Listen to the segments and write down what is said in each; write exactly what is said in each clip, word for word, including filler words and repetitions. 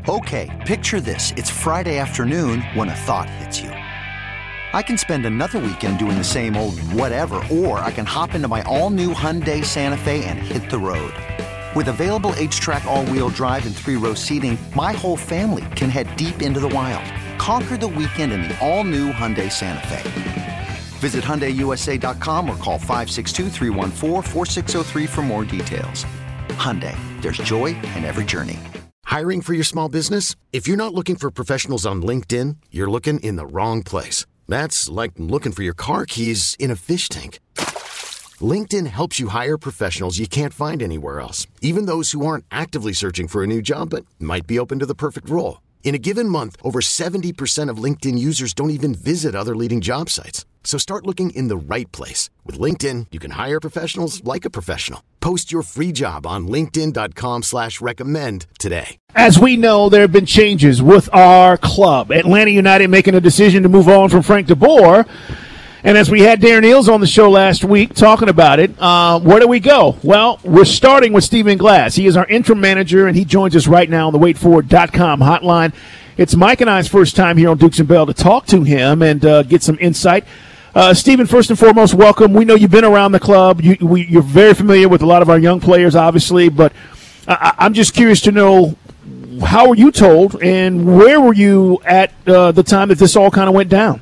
Okay, picture this. It's Friday afternoon when a thought hits you. I can spend another weekend doing the same old whatever, or I can hop into my all-new Hyundai Santa Fe and hit the road. With available H-Track all-wheel drive and three-row seating, my whole family can head deep into the wild. Conquer the weekend in the all-new Hyundai Santa Fe. Visit Hyundai U S A dot com or call five six two, three one four, four six zero three for more details. Hyundai, there's joy in every journey. Hiring for your small business? If you're not looking for professionals on LinkedIn, you're looking in the wrong place. That's like looking for your car keys in a fish tank. LinkedIn helps you hire professionals you can't find anywhere else, even those who aren't actively searching for a new job but might be open to the perfect role. In a given month, over seventy percent of LinkedIn users don't even visit other leading job sites. So start looking in the right place. With LinkedIn, you can hire professionals like a professional. Post your free job on linkedin.com slash recommend today. As we know, there have been changes with our club. Atlanta United making a decision to move on from Frank DeBoer. And as we had Darren Eales on the show last week talking about it, uh, where do we go? Well, we're starting with Stephen Glass. He is our interim manager, and he joins us right now on the wait for it dot com hotline. It's Mike and I's first time here on Dukes and Bell to talk to him and uh, get some insight. Uh, Stephen, first and foremost, welcome. We know you've been around the club. You, we, you're very familiar with a lot of our young players, obviously, but I, I'm just curious to know, how were you told, and where were you at uh, the time that this all kind of went down?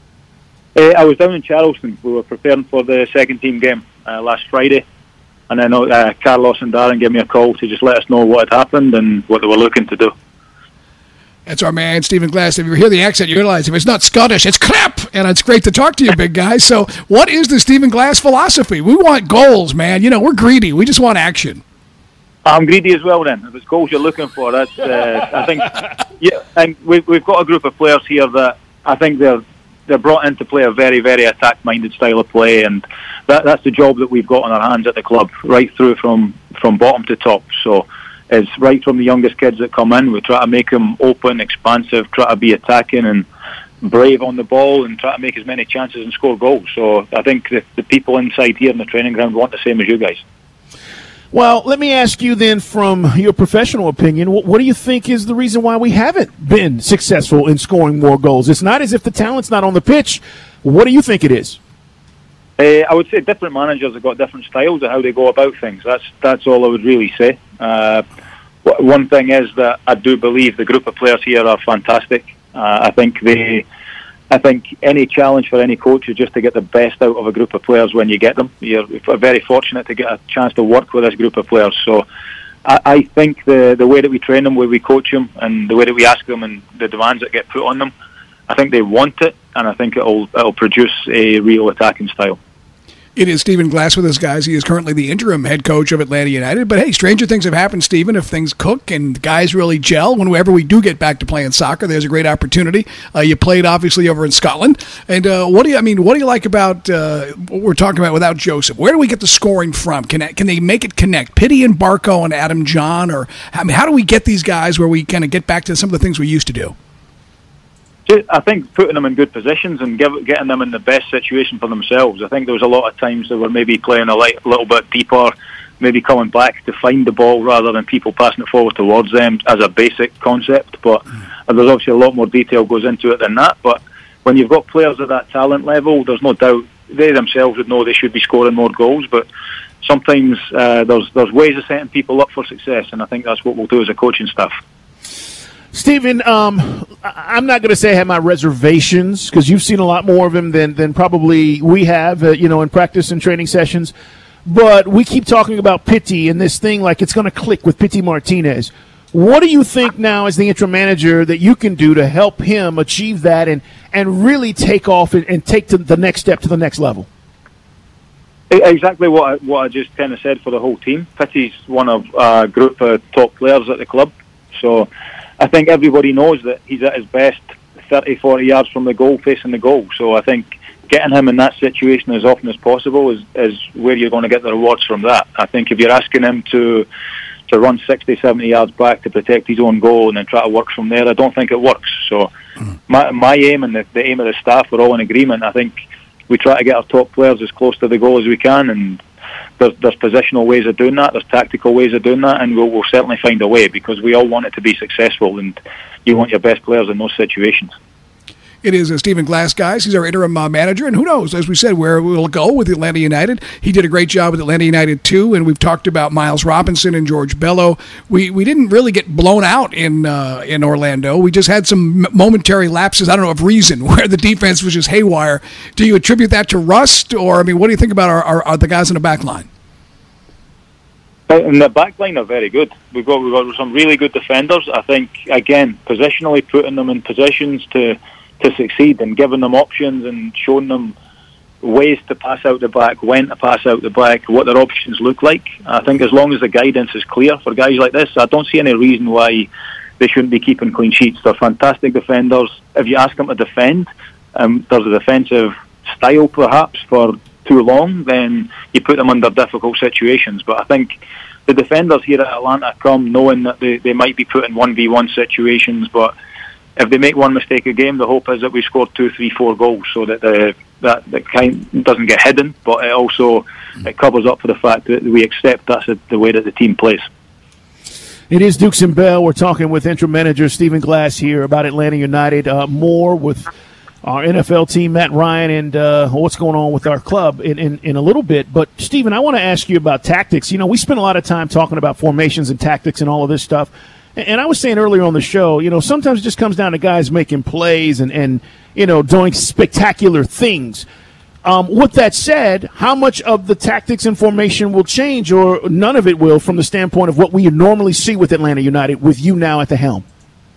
Uh, I was down in Charleston. We were preparing for the second team game uh, last Friday, and then uh, Carlos and Darren gave me a call to just let us know what had happened and what they were looking to do. That's our man, Stephen Glass. If you hear the accent, you realize if it's not Scottish, it's crap. And it's great to talk to you, big guy. So what is the Stephen Glass philosophy? We want goals, man. You know, we're greedy. We just want action. I'm greedy as well, then. If it's goals you're looking for, that's, uh, I think, yeah, and we've, we've got a group of players here that I think they're they're brought in to play a very, very attack-minded style of play, and that, that's the job that we've got on our hands at the club, right through from, from bottom to top. So it's right from the youngest kids that come in. We try to make them open, expansive, try to be attacking and brave on the ball, and try to make as many chances and score goals. So I think the, the people inside here in the training ground want the same as you guys. Well, let me ask you then, from your professional opinion, what, what do you think is the reason why we haven't been successful in scoring more goals? It's not as if the talent's not on the pitch. What do you think it is? Uh, I would say different managers have got different styles of how they go about things. That's that's all I would really say. Uh, one thing is that I do believe the group of players here are fantastic. Uh, I think they, I think any challenge for any coach is just to get the best out of a group of players when you get them. You're very fortunate to get a chance to work with this group of players. So I, I think the the way that we train them, the way we coach them, and the way that we ask them, and the demands that get put on them, I think they want it, and I think it'll it'll produce a real attacking style. It is Stephen Glass with us, guys. He is currently the interim head coach of Atlanta United. But, hey, stranger things have happened, Stephen. If things cook and guys really gel, whenever we do get back to playing soccer, there's a great opportunity. Uh, you played, obviously, over in Scotland. And uh, what do you, I mean, what do you like about uh, what we're talking about without Joseph? Where do we get the scoring from? Can can they make it connect? Pitty and Barco and Adam John? Or I mean, how do we get these guys where we kind of get back to some of the things we used to do? I think putting them in good positions and give, getting them in the best situation for themselves. I think there was a lot of times they were maybe playing a light, little bit deeper, maybe coming back to find the ball rather than people passing it forward towards them as a basic concept. But mm. there's obviously a lot more detail goes into it than that. But when you've got players at that talent level, there's no doubt they themselves would know they should be scoring more goals. But sometimes uh, there's there's ways of setting people up for success, and I think that's what we'll do as a coaching staff. Stephen, um, I'm not going to say I have my reservations, because you've seen a lot more of him than, than probably we have, uh, you know, in practice and training sessions. But we keep talking about Pitty and this thing like it's going to click with Pitty Martinez. What do you think now as the interim manager that you can do to help him achieve that and, and really take off and, and take to the next step to the next level? Exactly what I, what I just kind of said for the whole team. Pitty's one of a group of top players at the club. So I think everybody knows that he's at his best thirty, forty yards from the goal, facing the goal. So I think getting him in that situation as often as possible is, is where you're going to get the rewards from that. I think if you're asking him to to run sixty, seventy yards back to protect his own goal and then try to work from there, I don't think it works. So mm. my my aim and the, the aim of the staff, we're all in agreement. I think we try to get our top players as close to the goal as we can, and there's, there's positional ways of doing that, there's tactical ways of doing that, and we'll, we'll certainly find a way, because we all want it to be successful, and you want your best players in those situations. It is uh, Stephen Glass, guys. He's our interim uh, manager, and who knows, as we said, where we'll go with Atlanta United. He did a great job with Atlanta United, too, and we've talked about Miles Robinson and George Bello. We we didn't really get blown out in uh, in Orlando. We just had some momentary lapses, I don't know, of reason, where the defense was just haywire. Do you attribute that to rust, or, I mean, what do you think about our, our, our the guys in the back line? And the back line are very good. We've got, we've got some really good defenders. I think, again, positionally putting them in positions to to succeed and giving them options and showing them ways to pass out the back, when to pass out the back, what their options look like. I think as long as the guidance is clear for guys like this, I don't see any reason why they shouldn't be keeping clean sheets. They're fantastic defenders. If you ask them to defend, um, there's a defensive style perhaps for too long, then you put them under difficult situations. But I think the defenders here at Atlanta come knowing that they, they might be put in one v one situations, but if they make one mistake a game, the hope is that we score two, three, four goals, so that the that the kind doesn't get hidden, but it also it covers up for the fact that we accept that's the way that the team plays. It is Dukes and Bell. We're talking with interim manager Stephen Glass here about Atlanta United. Uh, more with our N F L team, Matt Ryan, and uh, what's going on with our club in, in, in a little bit. But, Stephen, I want to ask you about tactics. You know, we spend a lot of time talking about formations and tactics and all of this stuff. And I was saying earlier on the show, you know, sometimes it just comes down to guys making plays and, and you know, doing spectacular things. Um, with that said, how much of the tactics and formation will change, or none of it will, from the standpoint of what we normally see with Atlanta United with you now at the helm?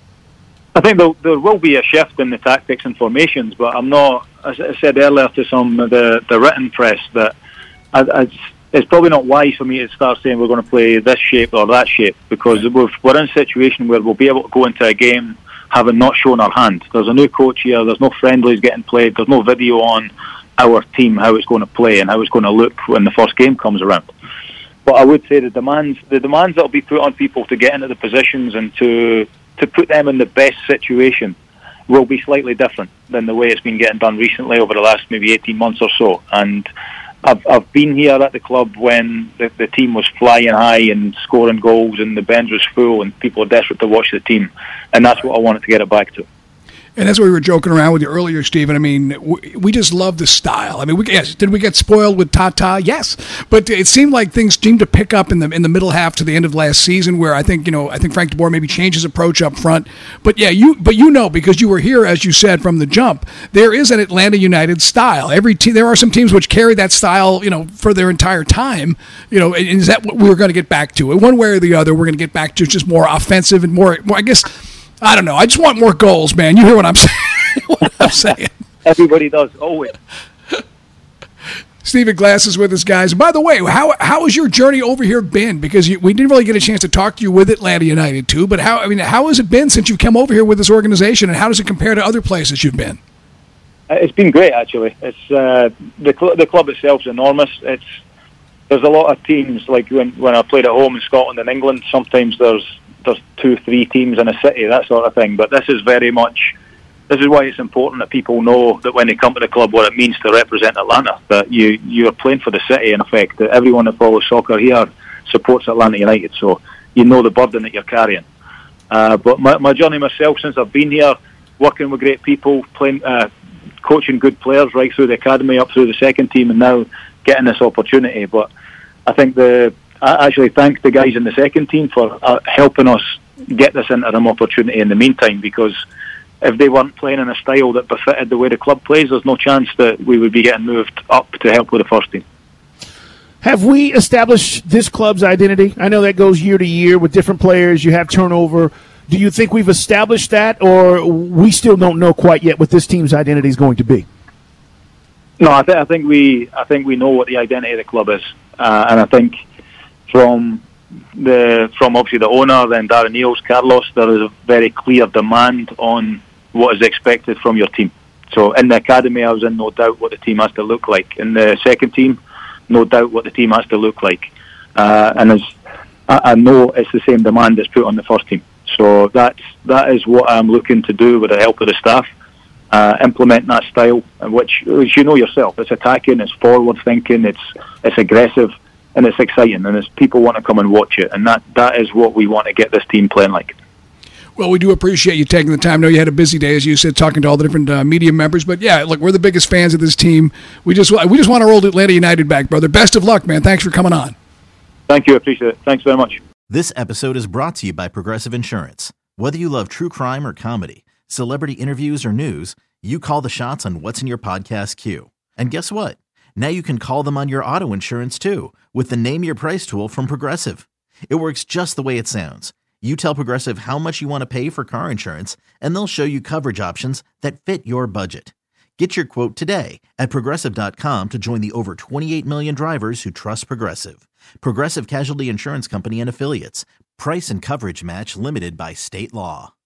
I think there, there will be a shift in the tactics and formations, but I'm not, as I said earlier to some of the, the written press, that I, I it's probably not wise for me to start saying we're going to play this shape or that shape, because we've, we're in a situation where we'll be able to go into a game having not shown our hand. There's a new coach here, there's no friendlies getting played, there's no video on our team, how it's going to play and how it's going to look when the first game comes around. But I would say the demands the demands that will be put on people to get into the positions and to to put them in the best situation will be slightly different than the way it's been getting done recently over the last maybe eighteen months or so. And I've, I've been here at the club when the, the team was flying high and scoring goals and the bench was full and people were desperate to watch the team. And that's what I wanted to get it back to. And that's what we were joking around with you earlier, Stephen. I mean, we, we just love the style. I mean, we, yes, did we get spoiled with Tata? Yes, but it seemed like things seemed to pick up in the in the middle half to the end of last season, where I think you know I think Frank DeBoer maybe changed his approach up front. But yeah, you but you know because you were here, as you said from the jump, there is an Atlanta United style. Every team, there are some teams which carry that style, you know, for their entire time. You know, and is that what we're going to get back to? One way or the other, we're going to get back to just more offensive and more. more I guess. I don't know. I just want more goals, man. You hear what I'm saying? what I'm saying. Everybody does, always. Stephen Glass is with us, guys. By the way, how how has your journey over here been? Because you, we didn't really get a chance to talk to you with Atlanta United too. But how I mean, how has it been since you've come over here with this organization, and how does it compare to other places you've been? It's been great, actually. It's uh, the cl- the club itself is enormous. It's there's a lot of teams like when when I played at home in Scotland and England. Sometimes there's there's two, three teams in a city, that sort of thing. But this is very much, this is why it's important that people know that when they come to the club what it means to represent Atlanta, that you, you're playing for the city in effect, that everyone that follows soccer here supports Atlanta United, so you know the burden that you're carrying. Uh, but my, my journey myself, since I've been here, working with great people, playing, uh, coaching good players right through the academy, up through the second team, and now getting this opportunity. But I think the I actually thank the guys in the second team for uh, helping us get this interim opportunity in the meantime, because if they weren't playing in a style that befitted the way the club plays, there's no chance that we would be getting moved up to help with the first team. Have we established this club's identity? I know that goes year to year with different players. You have turnover. Do you think we've established that, or we still don't know quite yet what this team's identity is going to be? No, I, th- I think we I think we know what the identity of the club is, uh, and I think from the from obviously the owner, then Darren Eales, Carlos, there is a very clear demand on what is expected from your team. So in the academy, I was in no doubt what the team has to look like. In the second team, no doubt what the team has to look like. Uh, and as I, I know it's the same demand that's put on the first team. So that's that is what I'm looking to do with the help of the staff. Uh, implement that style, which, which you know yourself, it's attacking, it's forward thinking, it's it's aggressive. and it's exciting, and it's, people want to come and watch it, and that, that is what we want to get this team playing like. Well, we do appreciate you taking the time. I know you had a busy day, as you said, talking to all the different uh, media members. But, yeah, look, we're the biggest fans of this team. We just we just want our old Atlanta United back, brother. Best of luck, man. Thanks for coming on. Thank you. I appreciate it. Thanks very much. This episode is brought to you by Progressive Insurance. Whether you love true crime or comedy, celebrity interviews or news, you call the shots on what's in your podcast queue. And guess what? Now you can call them on your auto insurance, too, with the Name Your Price tool from Progressive. It works just the way it sounds. You tell Progressive how much you want to pay for car insurance, and they'll show you coverage options that fit your budget. Get your quote today at Progressive dot com to join the over twenty-eight million drivers who trust Progressive. Progressive Casualty Insurance Company and Affiliates. Price and coverage match limited by state law.